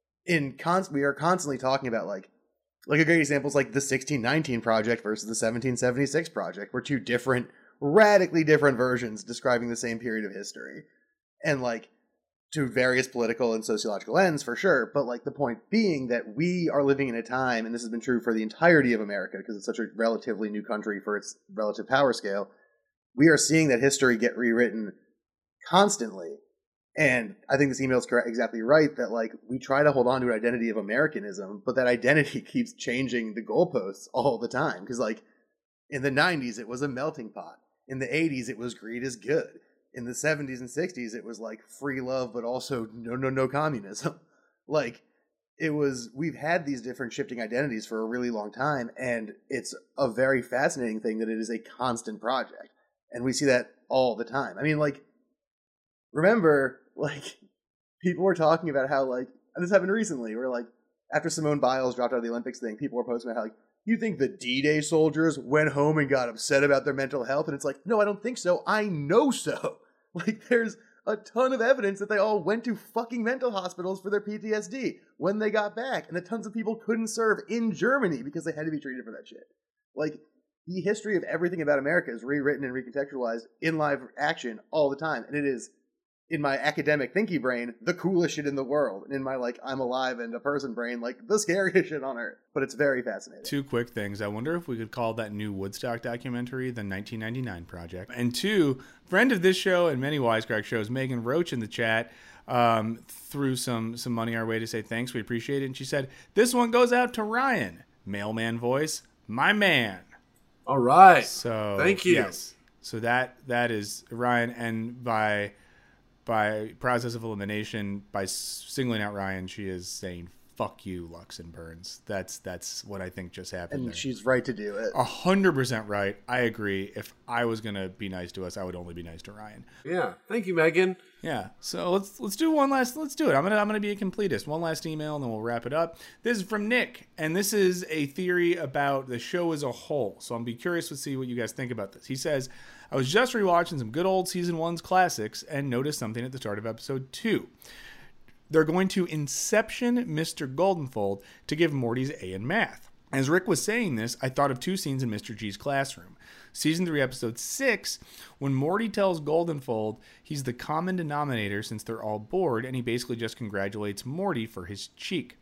we are constantly talking about like a great example is like the 1619 Project versus the 1776 Project, were two different, radically different versions describing the same period of history, and like to various political and sociological ends for sure. But like the point being that we are living in a time, and this has been true for the entirety of America because it's such a relatively new country for its relative power scale, we are seeing that history get rewritten constantly. And I think this email is exactly right, that like we try to hold on to an identity of Americanism, but that identity keeps changing the goalposts all the time. Because like in the 90s, it was a melting pot. In the 80s, it was greed is good. In the 70s and 60s, it was like free love, but also no communism. Like we've had these different shifting identities for a really long time. And it's a very fascinating thing that it is a constant project. And we see that all the time. I mean, like, remember, like, people were talking about how, like, and this happened recently, where, like, after Simone Biles dropped out of the Olympics thing, people were posting about how, like, you think the D-Day soldiers went home and got upset about their mental health? And it's like, no, I don't think so. I know so. Like, there's a ton of evidence that they all went to fucking mental hospitals for their PTSD when they got back, and that tons of people couldn't serve in Germany because they had to be treated for that shit. Like, the history of everything about America is rewritten and recontextualized in live action all the time, and it is, in my academic thinky brain, the coolest shit in the world. And in my, like, I'm alive and a person brain, like, the scariest shit on earth. But it's very fascinating. Two quick things. I wonder if we could call that new Woodstock documentary the 1999 Project. And two, friend of this show and many Wisecrack shows, Megan Roach in the chat, threw some money our way to say thanks. We appreciate it. And she said, this one goes out to Ryan. Mailman voice, my man. All right. So thank you. Yes. So that is Ryan, and by process of elimination, by singling out Ryan, she is saying "fuck you, Lux and Burns." That's what I think just happened. And there. She's right to do it. 100% right. I agree. If I was gonna be nice to us, I would only be nice to Ryan. Yeah. Thank you, Megan. Yeah. So let's do one last. Let's do it. I'm gonna be a completist. One last email, and then we'll wrap it up. This is from Nick, and this is a theory about the show as a whole. So I'm be curious to see what you guys think about this. He says, I was just rewatching some good old season 1's classics and noticed something at the start of episode 2. They're going to Inception Mr. Goldenfold to give Morty's A in math. As Rick was saying this, I thought of two scenes in Mr. G's classroom. Season 3, episode 6, when Morty tells Goldenfold he's the common denominator since they're all bored, and he basically just congratulates Morty for his cheek.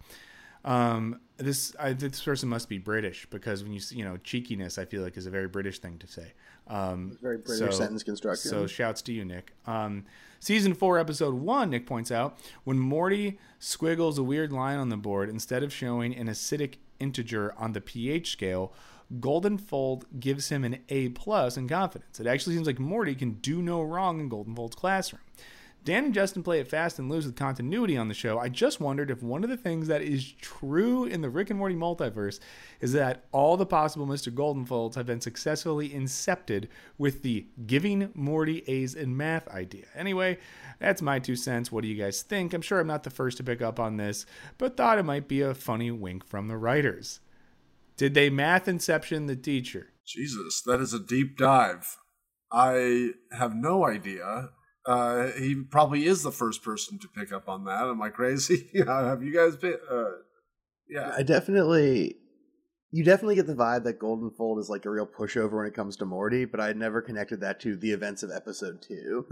This person must be British, because when you know, cheekiness, I feel like is a very British thing to say. Very British sentence construction. So shouts to you, Nick. Season 4, episode 1, Nick points out, when Morty squiggles a weird line on the board, instead of showing an acidic integer on the pH scale, Goldenfold gives him an A+ in confidence. It actually seems like Morty can do no wrong in Goldenfold's classroom. Dan and Justin play it fast and loose with continuity on the show. I just wondered if one of the things that is true in the Rick and Morty multiverse is that all the possible Mr. Goldenfolds have been successfully incepted with the giving Morty A's in math idea. Anyway, that's my 2 cents. What do you guys think? I'm sure I'm not the first to pick up on this, but thought it might be a funny wink from the writers. Did they math inception the teacher? Jesus, that is a deep dive. I have no idea. He probably is the first person to pick up on that. Am I crazy? Have you guys been? Yeah. You definitely get the vibe that Goldenfold is like a real pushover when it comes to Morty, but I had never connected that to the events of episode 2.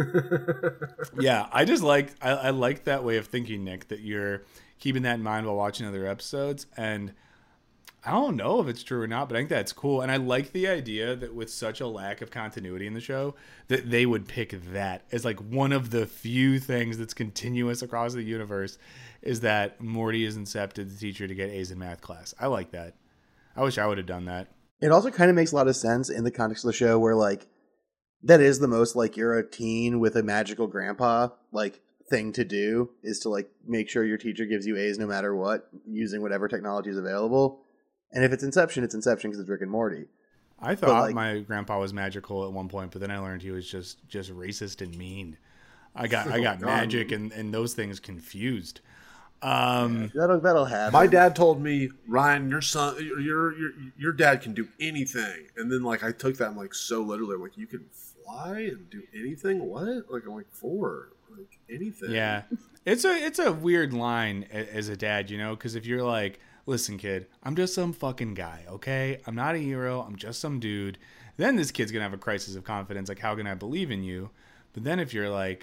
Yeah, I like that way of thinking, Nick, that you're keeping that in mind while watching other episodes. And I don't know if it's true or not, but I think that's cool. And I like the idea that with such a lack of continuity in the show, that they would pick that as like one of the few things that's continuous across the universe, is that Morty is incepted the teacher to get A's in math class. I like that. I wish I would have done that. It also kind of makes a lot of sense in the context of the show where like that is the most like you're a teen with a magical grandpa like thing to do, is to like make sure your teacher gives you A's no matter what, using whatever technology is available. And if it's Inception because it's Rick and Morty. I thought my grandpa was magical at one point, but then I learned he was just racist and mean. I got magic and those things confused. That'll happen. My dad told me, Ryan, your son, your dad can do anything. And then like I took that, I'm like so literally, I'm like, you can fly and do anything? What? Like I'm like 4, like anything. Yeah, it's a weird line as a dad, you know, because if you're like, listen, kid, I'm just some fucking guy, okay? I'm not a hero. I'm just some dude. Then this kid's gonna have a crisis of confidence, like how can I believe in you? But then if you're like,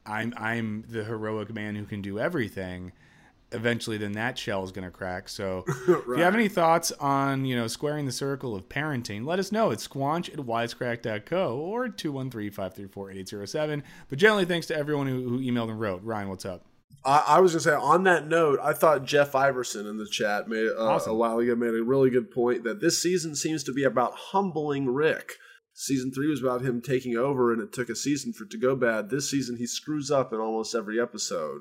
I'm the heroic man who can do everything, eventually then that shell is going to crack. So Right. if you have any thoughts on, you know, squaring the circle of parenting, let us know. It's squanch@wisecrack.co or 213-534-8807. But generally, thanks to everyone who emailed and wrote. Ryan, what's up? I was gonna say on that note, I thought Jeff Iverson in the chat made Awesome. a while ago made a really good point that this season seems to be about humbling Rick. Season 3 was about him taking over, and it took a season for it to go bad. This season, he screws up in almost every episode.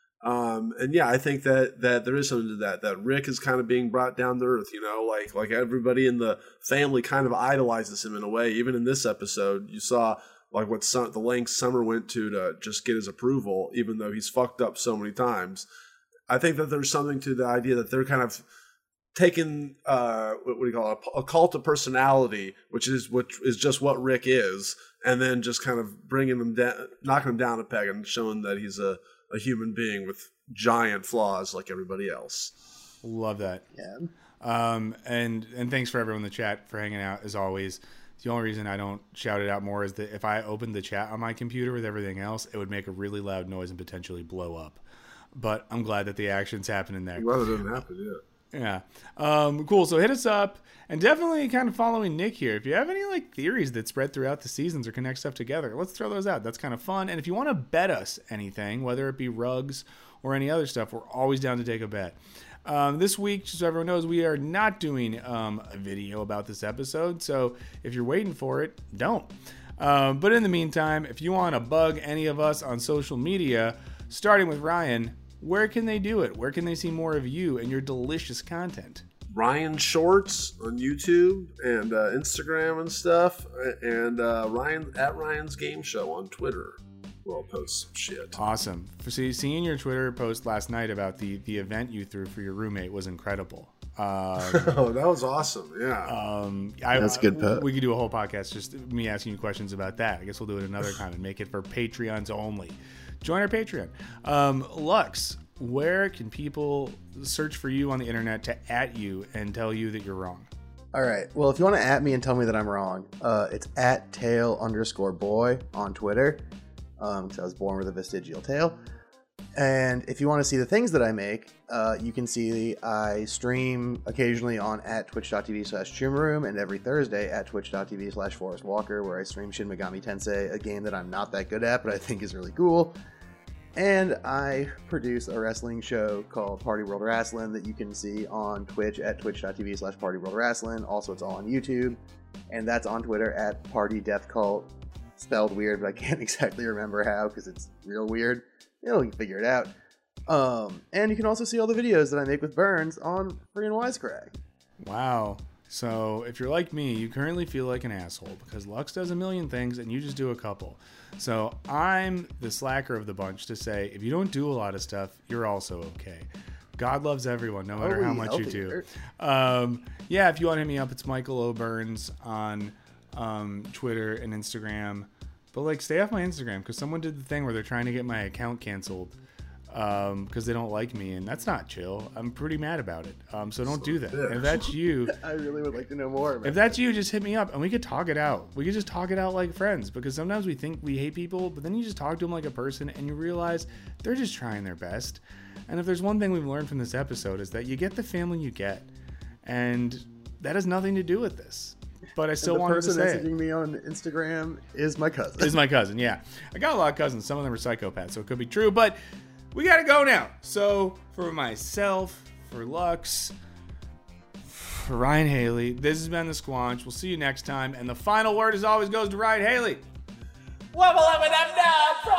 And yeah, I think that there is something to that Rick is kind of being brought down to earth, you know, like everybody in the family kind of idolizes him in a way. Even in this episode, you saw like the lengths Summer went to just get his approval, even though he's fucked up so many times. I think that there's something to the idea that they're kind of taking what do you call it, a cult of personality, which is just what Rick is, and then just kind of bringing him down, knocking him down a peg, and showing that he's a human being with giant flaws like everybody else. Love that. Yeah. And thanks for everyone in the chat for hanging out as always. The only reason I don't shout it out more is that if I opened the chat on my computer with everything else, it would make a really loud noise and potentially blow up. But I'm glad that the action's happening there. Well, it didn't happen yet. Yeah. Cool. So hit us up, and definitely kind of following Nick here. If you have any like theories that spread throughout the seasons or connect stuff together, let's throw those out. That's kind of fun. And if you want to bet us anything, whether it be rugs or any other stuff, we're always down to take a bet. This week, just so everyone knows, we are not doing a video about this episode. So if you're waiting for it, don't. But in the meantime, if you want to bug any of us on social media, starting with Ryan, where can they do it? Where can they see more of you and your delicious content? Ryan Shorts on YouTube and Instagram and stuff, and Ryan's Game Show on Twitter. Where I'll post some shit. Awesome. Seeing your Twitter post last night about the event you threw for your roommate was incredible. Oh, that was awesome. Yeah. That's a good post. We could do a whole podcast just me asking you questions about that. I guess we'll do it another time and make it for Patreons only. Join our Patreon. Lux, where can people search for you on the internet to @ you and tell you that you're wrong? All right. Well, if you want to @ me and tell me that I'm wrong, it's @tail_boy on Twitter. Because I was born with a vestigial tail. And if you want to see the things that I make, you can see I stream occasionally on @twitch.tv/Chumaroom and every Thursday @twitch.tv/ForestWalker, where I stream Shin Megami Tensei, a game that I'm not that good at, but I think is really cool. And I produce a wrestling show called Party World Wrestling that you can see on Twitch @twitch.tv/PartyWorldWrestling. Also, it's all on YouTube. And that's on Twitter @PartyDeathCult. Spelled weird, but I can't exactly remember how because it's real weird. You'll figure it out. And you can also see all the videos that I make with Burns on Free and Wisecrack. Wow. So if you're like me, you currently feel like an asshole because Lux does a million things and you just do a couple. So I'm the slacker of the bunch to say, if you don't do a lot of stuff, you're also okay. God loves everyone, no matter how much you do. Yeah, if you want to hit me up, it's Michael O'Burns on Twitter and Instagram. But like, stay off my Instagram because someone did the thing where they're trying to get my account canceled because they don't like me, and that's not chill. I'm pretty mad about it. So don't do that. And if that's you, I really would like to know more about if that's you, just hit me up and we could talk it out. We could just talk it out like friends because sometimes we think we hate people, but then you just talk to them like a person and you realize they're just trying their best. And if there's one thing we've learned from this episode is that you get the family you get, and that has nothing to do with this. But I still wanted to say the person messaging me on Instagram is my cousin. Is my cousin, yeah. I got a lot of cousins. Some of them are psychopaths, so it could be true. But we got to go now. So for myself, for Lux, for Ryan Haley, this has been The Squanch. We'll see you next time. And the final word, as always, goes to Ryan Haley. Wubble up and up,